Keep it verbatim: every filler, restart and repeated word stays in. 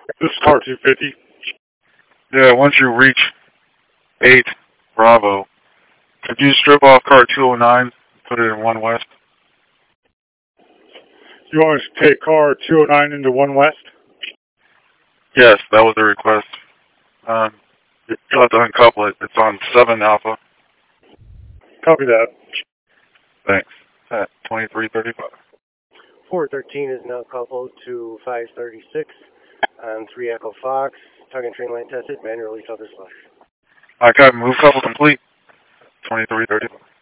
This is car two fifty. Yeah, once you reach eight Bravo, could you strip off car two oh nine, put it in one West? You want us to take car two oh nine into one West? Yes, that was the request. Um, you'll have to uncouple it. It's on seven Alpha. Copy that. Thanks. At twenty-three thirty-five. four thirteen is now coupled to five thirty-six on three Echo Fox. Tug and train line tested, manual release other slush. I got move couple complete. twenty-three thirty-five.